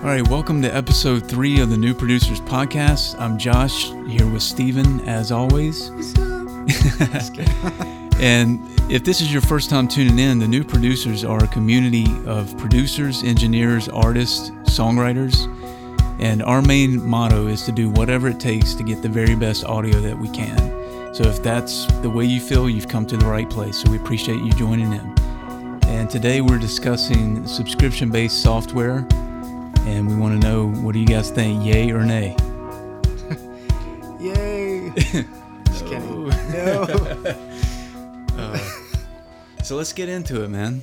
All right, welcome to episode 3 of the New Producers Podcast. I'm Josh, here with Steven, as always. And if this is your first time tuning in, the New Producers are a community of producers, engineers, artists, songwriters, and our main motto is to do whatever it takes to get the very best audio that we can. So if that's the way you feel, you've come to the right place. So we appreciate you joining in. And today we're discussing subscription-based software. And we want to know, what do you guys think, yay or nay? Yay! Just kidding. No. So let's get into it, man.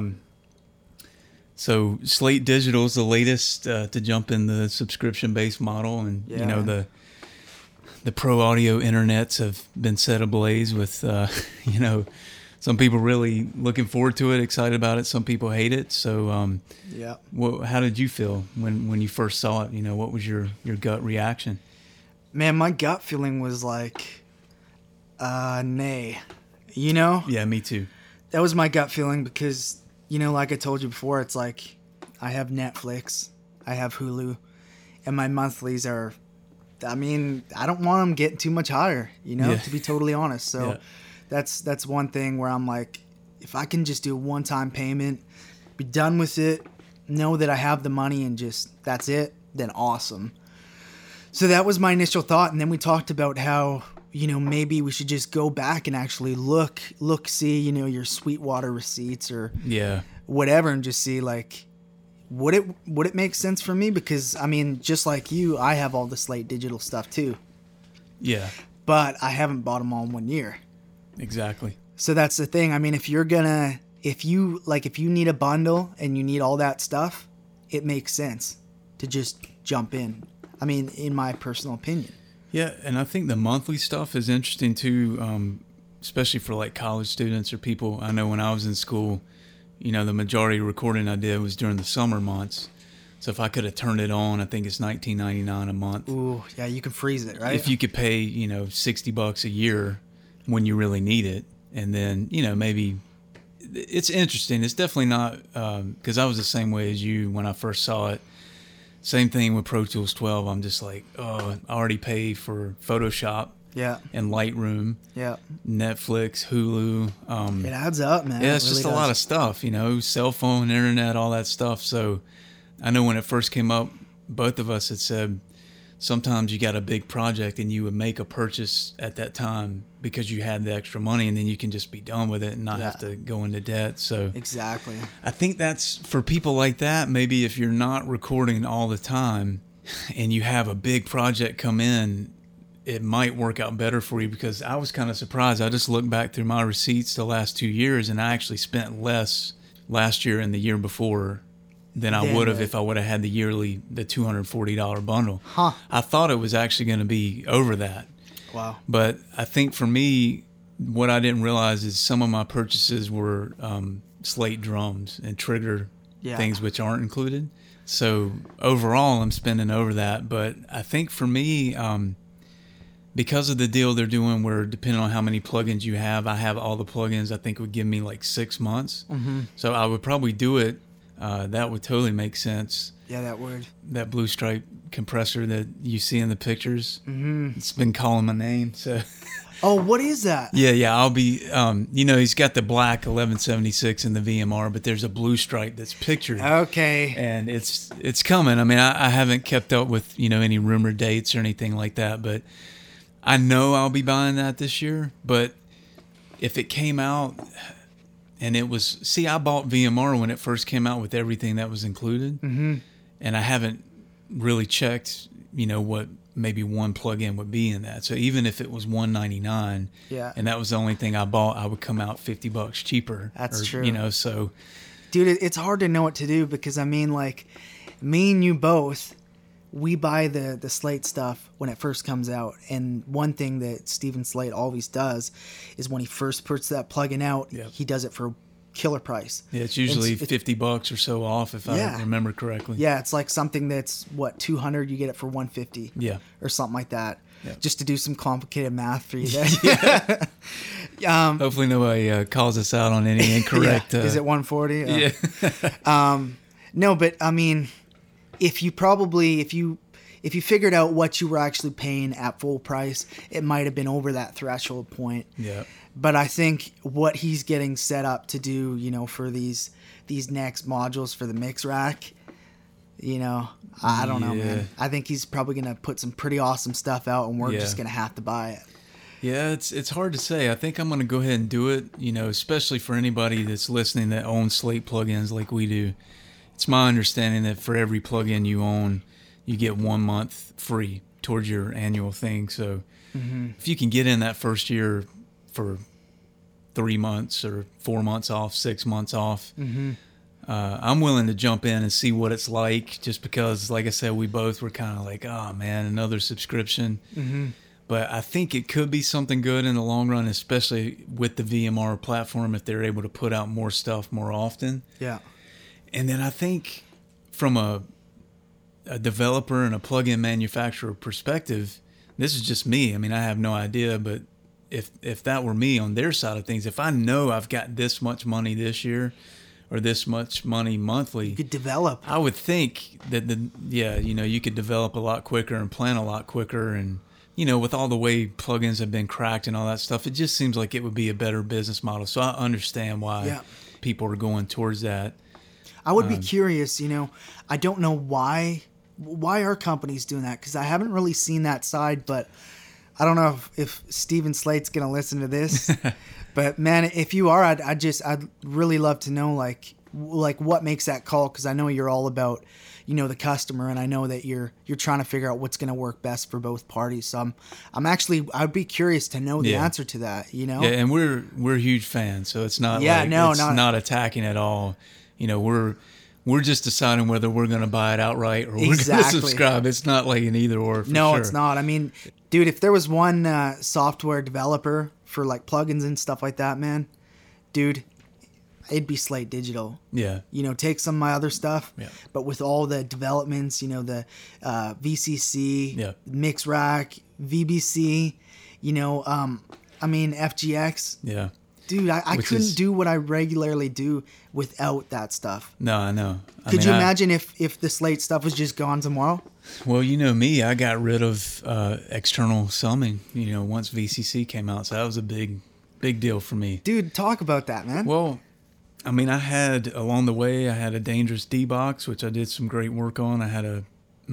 So Slate Digital is the latest to jump in the subscription-based model, and you know the pro audio internets have been set ablaze with some people really looking forward to it, excited about it. Some people hate it. So, how did you feel when you first saw it? You know, what was your gut reaction? Man, my gut feeling was like, nay. You know? Yeah, me too. That was my gut feeling because, like I told you before, it's like I have Netflix, I have Hulu, and my monthlies are, I don't want them getting too much higher, to be totally honest. So. Yeah. That's one thing where I'm like, if I can just do a one-time payment, be done with it, know that I have the money and just that's it, then awesome. So that was my initial thought, and then we talked about how, maybe we should just go back and actually see, your Sweetwater receipts or whatever, and just see like would it make sense for me? Because just like you, I have all the Slate Digital stuff too. Yeah. But I haven't bought them all in 1 year. Exactly. So that's the thing. If you need a bundle and you need all that stuff, it makes sense to just jump in. In my personal opinion. Yeah, and I think the monthly stuff is interesting too, especially for like college students or people. I know when I was in school, the majority of recording I did was during the summer months. So if I could have turned it on, I think it's $19.99 a month. Ooh, yeah, you can freeze it, right? If you could pay, $60 a year when you really need it, and then maybe it's interesting. It's definitely not because I was the same way as you when I first saw it. Same thing with Pro Tools 12. I'm just like, I already pay for Photoshop, and Lightroom, Netflix, Hulu. It adds up, man. Yeah, it's just a lot of stuff, cell phone, internet, all that stuff. So I know when it first came up, both of us had said sometimes you got a big project and you would make a purchase at that time because you had the extra money, and then you can just be done with it and not have to go into debt. So exactly. I think that's for people like that. Maybe if you're not recording all the time and you have a big project come in, it might work out better for you, because I was kind of surprised. I just looked back through my receipts the last 2 years, and I actually spent less last year and the year before than I would have if I would have had the $240 bundle. Huh. I thought it was actually going to be over that. Wow. But I think for me, what I didn't realize is some of my purchases were Slate drums and trigger things which aren't included. So overall, I'm spending over that. But I think for me, because of the deal they're doing where depending on how many plugins you have, I have all the plugins, I think would give me like 6 months. Mm-hmm. So I would probably do it. That would totally make sense. Yeah, that would. That Blue Stripe compressor that you see in the pictures. Mm-hmm. It's been calling my name. So. Oh, what is that? Yeah. I'll be, he's got the black 1176 in the VMR, but there's a Blue Stripe that's pictured. Okay. And it's coming. I haven't kept up with, any rumored dates or anything like that, but I know I'll be buying that this year. But if it came out... And it was, I bought VMR when it first came out with everything that was included. Mm-hmm. And I haven't really checked, what maybe one plug-in would be in that. So even if it was $199 and that was the only thing I bought, I would come out $50 cheaper. That's true. So. Dude, it's hard to know what to do because, like, me and you both, we buy the Slate stuff when it first comes out. And one thing that Steven Slate always does is when he first puts that plugin out, he does it for killer price. Yeah, it's usually $50 or so off if I remember correctly. Yeah, it's like something that's, $200, you get it for $150. Yeah. Or something like that. Yeah. Just to do some complicated math for you there. Hopefully nobody calls us out on any incorrect... Is it 140? Yeah. No, but if you figured out what you were actually paying at full price, it might have been over that threshold point. Yeah. But I think what he's getting set up to do, you know, for these next modules for the mix rack, you know, I don't know, man. I think he's probably going to put some pretty awesome stuff out, and we're just going to have to buy it. Yeah, it's hard to say. I think I'm going to go ahead and do it, you know, especially for anybody that's listening that owns Slate plugins like we do. It's my understanding that for every plugin you own, you get 1 month free towards your annual thing. So if you can get in that first year for 3 months or 4 months off, 6 months off, I'm willing to jump in and see what it's like, just because, like I said, we both were kind of like, oh man, another subscription. But I think it could be something good in the long run, especially with the VMR platform, if they're able to put out more stuff more often. Yeah. And then I think from a developer and a plugin manufacturer perspective, this is just me. I mean, I have no idea, but if that were me on their side of things, if I know I've got this much money this year or this much money monthly, you could develop. I would think that you could develop a lot quicker and plan a lot quicker. And, you know, with all the way plugins have been cracked and all that stuff, it just seems like it would be a better business model. So I understand why people are going towards that. I would be curious, you know, I don't know why are companies doing that? Because I haven't really seen that side, but I don't know if Steven Slate's going to listen to this. But man, if you are, I'd really love to know like what makes that call, because I know you're all about, you know, the customer, and I know that you're trying to figure out what's going to work best for both parties. So I'd be curious to know the answer to that, you know? Yeah, and we're huge fans, so it's not not attacking at all. You know, we're just deciding whether we're going to buy it outright or we're going to subscribe. It's not like an either or. No, it's not. I mean, dude, if there was one software developer for like plugins and stuff like that, man, dude, it'd be Slate Digital. Yeah. You know, take some of my other stuff, but with all the developments, you know, the VCC, Mix Rack, VBC, you know, I mean, FGX. Yeah. Dude, I couldn't do what I regularly do without that stuff. No, I know. Could you imagine if the Slate stuff was just gone tomorrow? Well, you know me, I got rid of external summing, you know, once VCC came out. So that was a big deal for me. Dude, talk about that, man. Well, I mean, along the way, I had a Dangerous D-Box, which I did some great work on. I had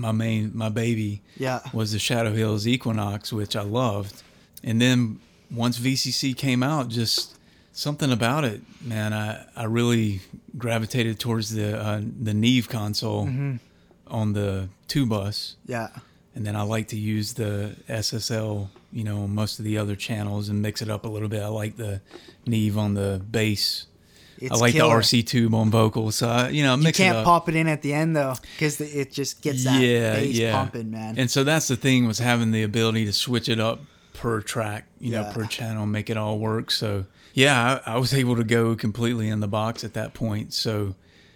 my baby was the Shadow Hills Equinox, which I loved. And then once VCC came out, just something about it, man, I really gravitated towards the Neve console on the 2-bus. Yeah. And then I like to use the SSL, you know, on most of the other channels and mix it up a little bit. I like the Neve on the bass. I like the RC tube on vocals. So, mix it up. You can't pop it in at the end, though, because it just gets that bass pumping, man. And so that's the thing, was having the ability to switch it up per track, per channel, make it all work. So, yeah, I was able to go completely in the box at that point. So,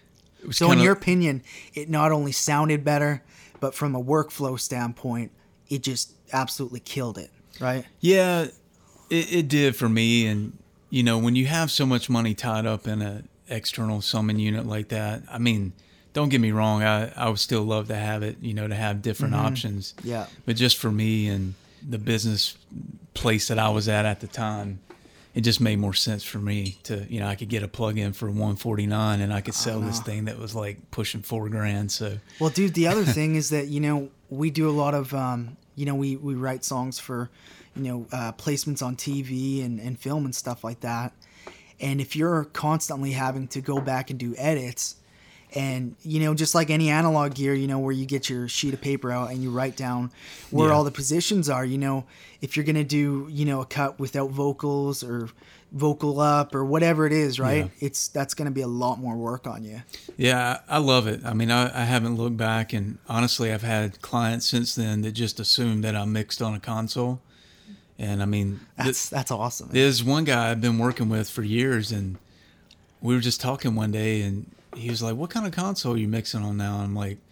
in your opinion, it not only sounded better, but from a workflow standpoint, it just absolutely killed it, right? Yeah, it did for me. And, you know, when you have so much money tied up in an external summon unit like that, I mean, don't get me wrong, I would still love to have it, you know, to have different options. Yeah. But just for me and the business place that I was at the time, it just made more sense for me to, you know, I could get a plug-in for $149 and I could sell this thing that was like pushing $4,000. So, well, dude, the other thing is that, you know, we do a lot of, you know, we write songs for, you know, placements on TV and film and stuff like that. And if you're constantly having to go back and do edits, and, you know, just like any analog gear, you know, where you get your sheet of paper out and you write down where all the positions are, you know, if you're going to do, you know, a cut without vocals or vocal up or whatever it is, right? Yeah. That's going to be a lot more work on you. Yeah, I love it. I mean, I haven't looked back, and honestly, I've had clients since then that just assume that I mixed on a console. And I mean, that's awesome. There's one guy I've been working with for years, and we were just talking one day, and he was like, "What kind of console are you mixing on now?" And I'm like,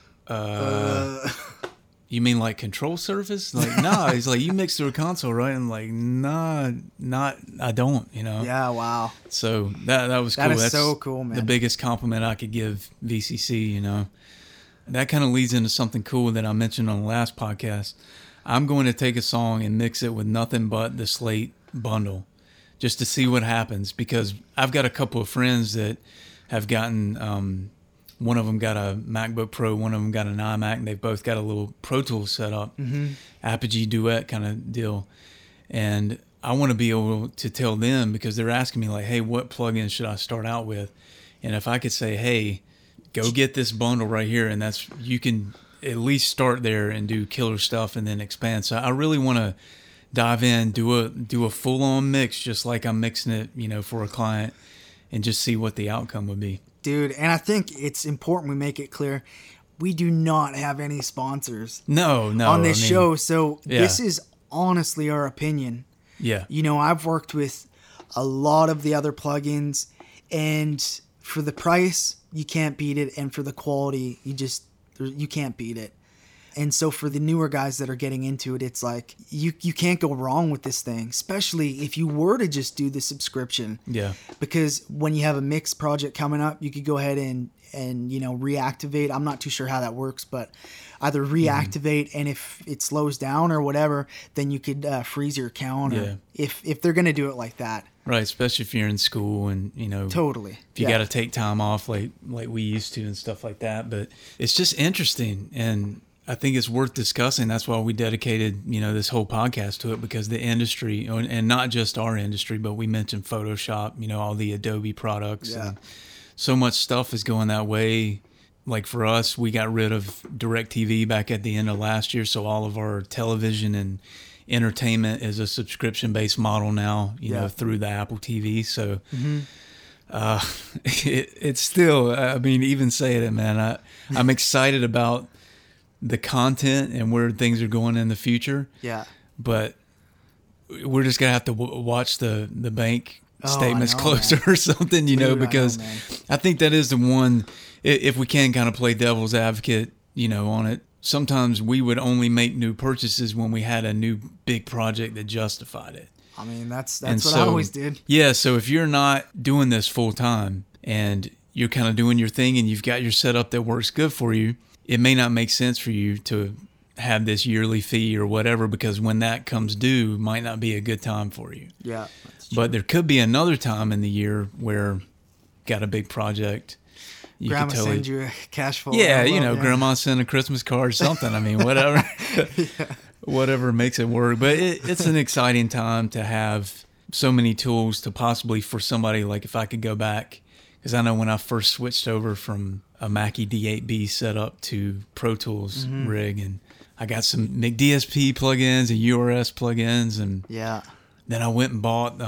"You mean like Control Surface?" Like, nah. He's like, "You mix through a console, right?" And I'm like, "Nah, I don't." You know? Yeah. Wow. So that was cool. That is so cool, man. The biggest compliment I could give VCC. You know. that kind of leads into something cool that I mentioned on the last podcast. I'm going to take a song and mix it with nothing but the Slate bundle just to see what happens, because I've got a couple of friends that have gotten, one of them got a MacBook Pro, one of them got an iMac, and they've both got a little Pro Tools set up, Apogee Duet kind of deal. And I want to be able to tell them, because they're asking me like, hey, what plugin should I start out with? And if I could say, hey, go get this bundle right here, and that's, you can at least start there and do killer stuff and then expand. So I really want to dive in, do a full on mix, just like I'm mixing it, you know, for a client, and just see what the outcome would be. Dude, and I think it's important we make it clear, we do not have any sponsors. No, on this show. So this is honestly our opinion. Yeah. You know, I've worked with a lot of the other plugins, and for the price, you can't beat it, and for the quality, you can't beat it. And so for the newer guys that are getting into it, it's like you can't go wrong with this thing, especially if you were to just do the subscription. Yeah. Because when you have a mixed project coming up, you could go ahead and you know, reactivate. I'm not too sure how that works, but either reactivate, and if it slows down or whatever, then you could freeze your account, or if they're going to do it like that. Right, especially if you're in school and, you know, totally. If you got to take time off like we used to and stuff like that. But it's just interesting, and I think it's worth discussing. That's why we dedicated, you know, this whole podcast to it, because the industry, and not just our industry, but we mentioned Photoshop, you know, all the Adobe products, and so much stuff is going that way. Like for us, we got rid of DirecTV back at the end of last year, so all of our television and entertainment is a subscription-based model now, you know, through the Apple TV. So it's still, I mean, even saying it, man, I'm excited about the content and where things are going in the future. Yeah. But we're just going to have to watch the bank statements closer, man, or something, you know, because I think that is the one, if we can kind of play devil's advocate, you know, on it. Sometimes we would only make new purchases when we had a new big project that justified it. I mean, that's what I always did. Yeah, so if you're not doing this full time and you're kind of doing your thing and you've got your setup that works good for you, it may not make sense for you to have this yearly fee or whatever, because when that comes due, it might not be a good time for you. Yeah, that's true. But there could be another time in the year where got a big project. You Grandma sends you a cash flow. Yeah, you know, Grandma sent a Christmas card or something. I mean, whatever. Whatever makes it work. But it's an exciting time to have so many tools to possibly, for somebody, like if I could go back, because I know when I first switched over from a Mackie D8B setup to Pro Tools rig, and I got some McDSP plugins and URS plugins, and then I went and bought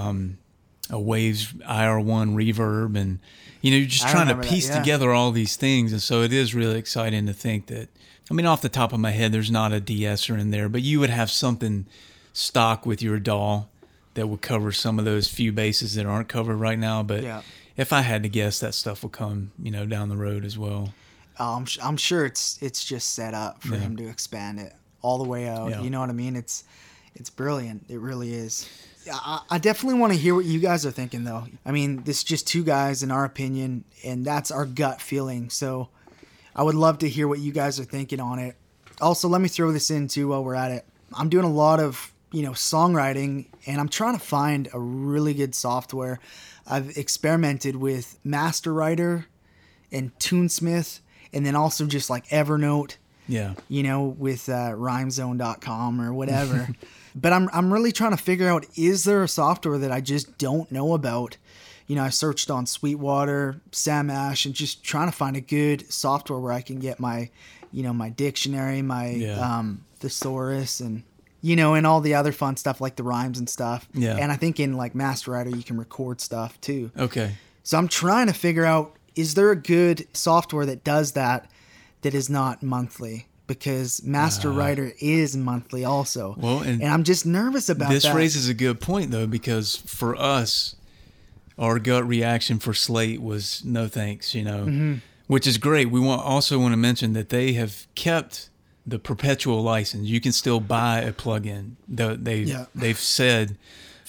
a Waves IR1 reverb, and you know, you're just trying to piece together all these things. And so it is really exciting to think that, I mean, off the top of my head, there's not a de-esser in there, but you would have something stock with your DAW that would cover some of those few bases that aren't covered right now. But if I had to guess, that stuff will come, you know, down the road as well. I'm sure it's just set up for him to expand it all the way out. Yeah. You know what I mean? It's brilliant. It really is. I definitely want to hear what you guys are thinking, though. I mean, this is just two guys in our opinion, and that's our gut feeling. So I would love to hear what you guys are thinking on it. Also, let me throw this in, too, while we're at it. I'm doing a lot of, you know, songwriting, and I'm trying to find a really good software. I've experimented with MasterWriter and TuneSmith, and then also just like Evernote. Yeah. You know, with rhymezone.com or whatever. But I'm really trying to figure out, is there a software that I just don't know about? You know, I searched on Sweetwater, Sam Ash, and just trying to find a good software where I can get my, you know, my dictionary, my thesaurus, and, you know, and all the other fun stuff like the rhymes and stuff. Yeah. And I think in like MasterWriter, you can record stuff too. Okay. So I'm trying to figure out, is there a good software that does that is not monthly? Because MasterWriter is monthly also. Well, and I'm just nervous about that. This raises a good point, though, because for us, our gut reaction for Slate was no thanks, you know, which is great. We also want to mention that they have kept the perpetual license. You can still buy a plugin. They've said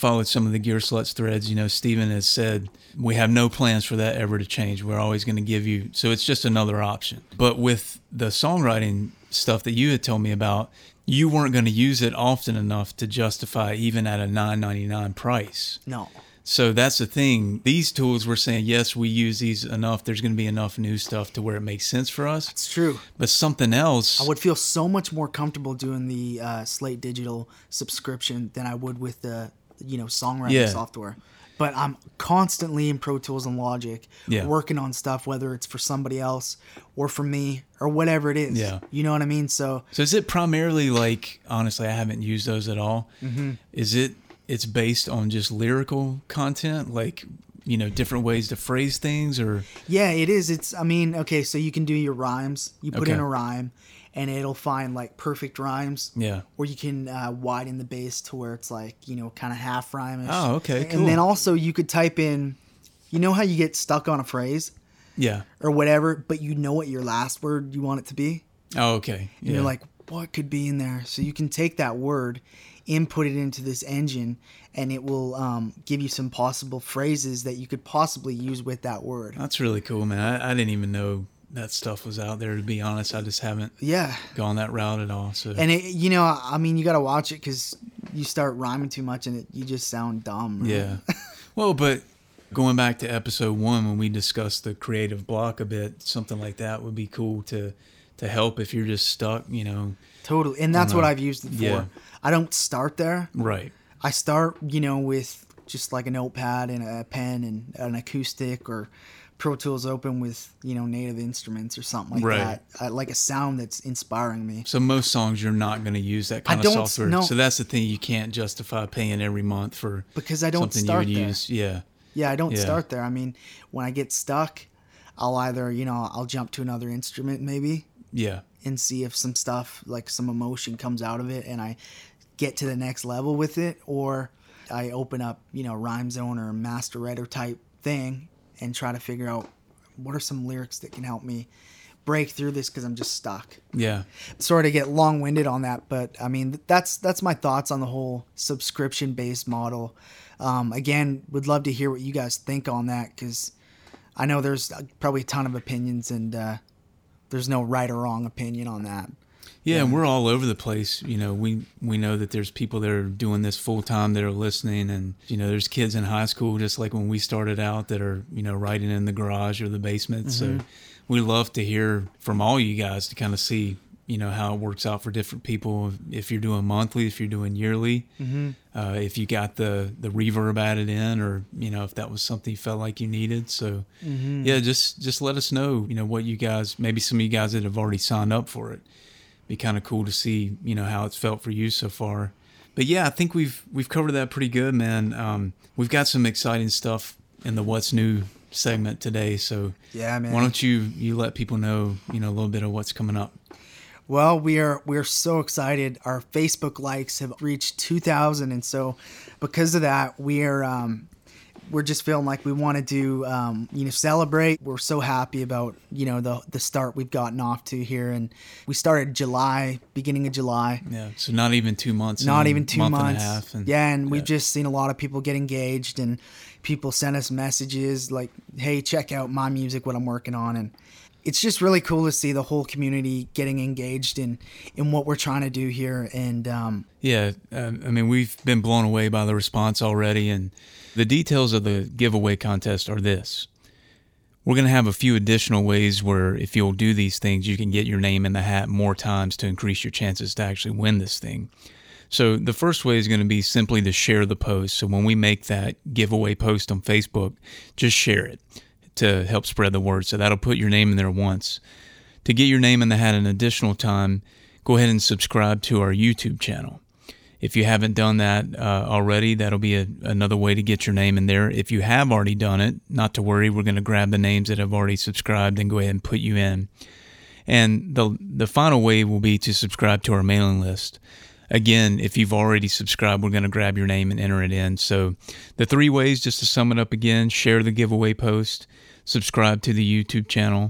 followed some of the Gear Sluts threads, you know, Steven has said, we have no plans for that ever to change. We're always going to give you, so it's just another option. But with the songwriting stuff that you had told me about, you weren't going to use it often enough to justify even at a $9.99 price. No. So that's the thing. These tools, we're saying, yes, we use these enough. There's going to be enough new stuff to where it makes sense for us. It's true. But something else. I would feel so much more comfortable doing the Slate Digital subscription than I would with the, songwriting software. But I'm constantly in Pro Tools and Logic working on stuff, whether it's for somebody else or for me or whatever it is. Yeah. You know what I mean? So is it primarily like, honestly, I haven't used those at all. Mm-hmm. It's based on just lyrical content, like, different ways to phrase things, or? Yeah, it is. So you can do your rhymes. You put in a rhyme and it'll find like perfect rhymes. Yeah. Or you can widen the bass to where it's like, kind of half rhyme-ish. Oh, okay, cool. And then also you could type in, how you get stuck on a phrase? Yeah. Or whatever, but you know what your last word you want it to be? Oh, okay. Yeah. And you're like, what could be in there? So you can take that word, input it into this engine, and it will give you some possible phrases that you could possibly use with that word. That's really cool, man. I didn't even know that stuff was out there, to be honest. I just haven't gone that route at all. So, and you got to watch it because you start rhyming too much and you just sound dumb. Right? Yeah. Well, but going back to episode 1 when we discussed the creative block a bit, something like that would be cool to help if you're just stuck, Totally. And that's what I've used it for. Yeah. I don't start there. Right. I start, with just like a notepad and a pen and an acoustic, or Pro Tools Open with, native instruments or something like that. I like a sound that's inspiring me. So most songs you're not going to use that kind of software. No. So that's the thing, you can't justify paying every month for because I don't something start you would there. Use. Yeah. Yeah, I don't start there. I mean, when I get stuck, I'll either, I'll jump to another instrument maybe. Yeah. And see if some stuff, like some emotion comes out of it and I get to the next level with it, or I open up, Rhyme Zone or Master Writer type thing and try to figure out what are some lyrics that can help me break through this because I'm just stuck. Yeah. Sorry to get long-winded on that, but I mean, that's my thoughts on the whole subscription-based model. Again, would love to hear what you guys think on that, because I know there's probably a ton of opinions, and there's no right or wrong opinion on that. Yeah, and we're all over the place. We know that there's people that are doing this full time that are listening, and there's kids in high school just like when we started out that are writing in the garage or the basement. Mm-hmm. So we love to hear from all you guys to kind of see how it works out for different people. If you're doing monthly, if you're doing yearly, mm-hmm. If you got the reverb added in, or if that was something you felt like you needed. So mm-hmm. Yeah, just let us know what you guys, maybe some of you guys that have already signed up for it. Be kind of cool to see how it's felt for you so far. But yeah, I think we've covered that pretty good, man. We've got some exciting stuff in the What's New segment today, so yeah, man. Why don't you let people know a little bit of what's coming up? Well, we're so excited. Our Facebook likes have reached 2,000, and so because of that, we're just feeling like we want to do, celebrate. We're so happy about, the start we've gotten off to here. And we started beginning of July. Yeah. So not even 2 months. Not even 2 months. And a half. And we've just seen a lot of people get engaged, and people send us messages like, hey, check out my music, what I'm working on. And it's just really cool to see the whole community getting engaged in what we're trying to do here. And we've been blown away by the response already. And the details of the giveaway contest are this. We're going to have a few additional ways where if you'll do these things, you can get your name in the hat more times to increase your chances to actually win this thing. So the first way is going to be simply to share the post. So when we make that giveaway post on Facebook, just share it to help spread the word. So that'll put your name in there once. To get your name in the hat an additional time, go ahead and subscribe to our YouTube channel. If you haven't done that already, that'll be another way to get your name in there. If you have already done it, not to worry, we're going to grab the names that have already subscribed and go ahead and put you in. And the final way will be to subscribe to our mailing list. Again, if you've already subscribed, we're going to grab your name and enter it in. So the 3 ways, just to sum it up again: share the giveaway post, subscribe to the YouTube channel,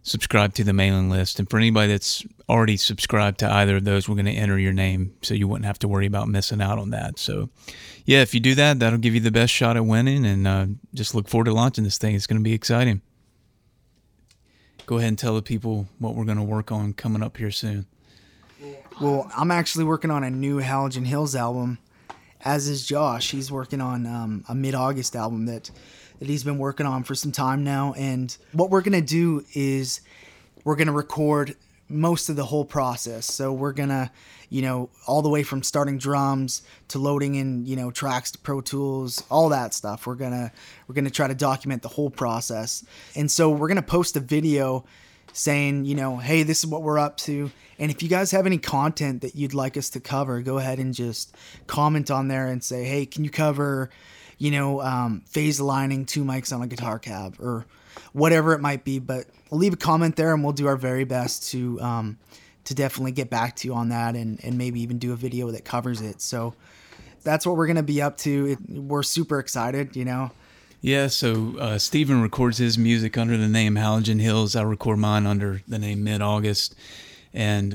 subscribe to the mailing list. And for anybody that's already subscribed to either of those, we're going to enter your name so you wouldn't have to worry about missing out on that. So, yeah, if you do that, that'll give you the best shot at winning. And just look forward to launching this thing. It's going to be exciting. Go ahead and tell the people what we're going to work on coming up here soon. Well, I'm actually working on a new Halogen Hills album, as is Josh. He's working on a mid-August album that he's been working on for some time now. And what we're going to do is we're going to record most of the whole process. So we're going to, all the way from starting drums to loading in, tracks to Pro Tools, all that stuff. We're going to try to document the whole process. And so we're going to post a video saying, hey, this is what we're up to. And if you guys have any content that you'd like us to cover, go ahead and just comment on there and say, hey, can you cover, phase aligning 2 mics on a guitar cab or whatever it might be. But leave a comment there and we'll do our very best to definitely get back to you on that and maybe even do a video that covers it. So that's what we're going to be up to. We're super excited, Yeah, so Steven records his music under the name Halogen Hills. I record mine under the name Mid-August. And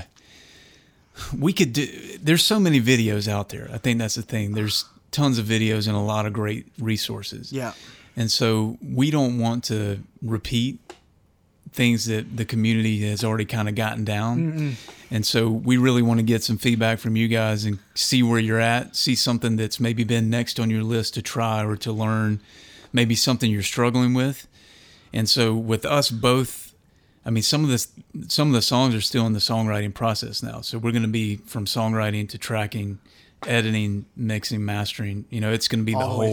there's so many videos out there. I think that's the thing. There's tons of videos and a lot of great resources. Yeah. And so we don't want to repeat things that the community has already kind of gotten down. Mm-mm. And so we really want to get some feedback from you guys and see where you're at, see something that's maybe been next on your list to try or to learn, maybe something you're struggling with. And so with us both, I mean, some of the songs are still in the songwriting process now. So we're going to be from songwriting to tracking, editing, mixing, mastering. It's going to be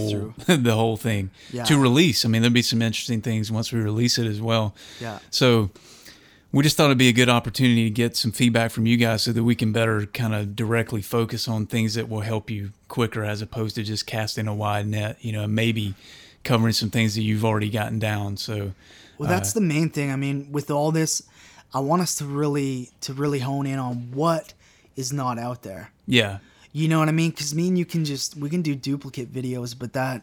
the whole thing to release. I mean, there'll be some interesting things once we release it as well. Yeah. So we just thought it'd be a good opportunity to get some feedback from you guys so that we can better kind of directly focus on things that will help you quicker as opposed to just casting a wide net, maybe covering some things that you've already gotten down. So, well, that's the main thing. I mean, with all this, I want us to really hone in on what is not out there. Yeah. You know what I mean? Because me and you we can do duplicate videos, but that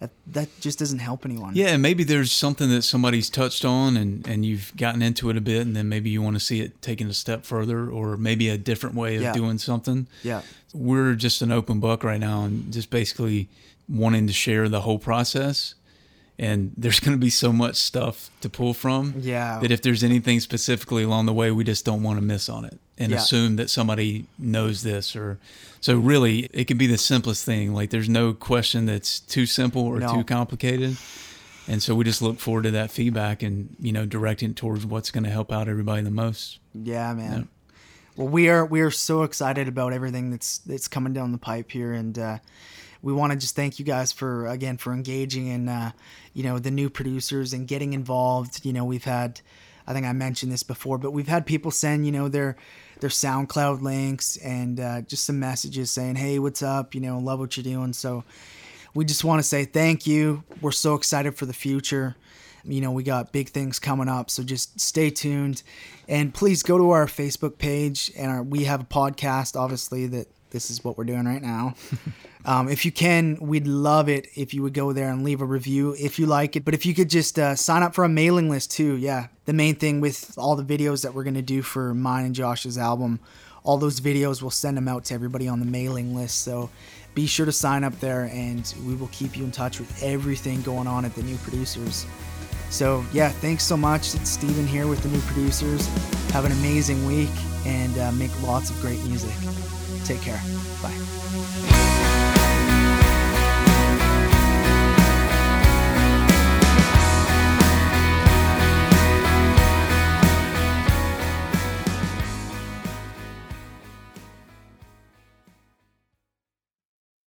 just doesn't help anyone. Yeah, and maybe there's something that somebody's touched on and you've gotten into it a bit, and then maybe you want to see it taken a step further, or maybe a different way of doing something. Yeah. We're just an open book right now and just basically wanting to share the whole process. And there's going to be so much stuff to pull from that if there's anything specifically along the way, we just don't want to miss on it and assume that somebody knows this. So really, it can be the simplest thing. Like there's no question that's too simple or too complicated. And so we just look forward to that feedback and, directing it towards what's going to help out everybody the most. Yeah, man. Yeah. Well, we are so excited about everything that's coming down the pipe here. And we want to just thank you guys for engaging in, the new producers and getting involved. We've had, I think I mentioned this before, but we've had people send, their SoundCloud links and just some messages saying, hey, what's up? Love what you're doing. So we just want to say thank you. We're so excited for the future. We got big things coming up, so just stay tuned. And please go to our Facebook page, and we have a podcast, obviously, that this is what we're doing right now. If you can, we'd love it if you would go there and leave a review if you like it. But if you could just sign up for a mailing list too. Yeah, the main thing with all the videos that we're going to do for mine and Josh's album, all those videos, we'll send them out to everybody on the mailing list. So be sure to sign up there, and we will keep you in touch with everything going on at the New Producers. So yeah, thanks so much. It's Steven here with the New Producers. Have an amazing week and make lots of great music. Take care. Bye.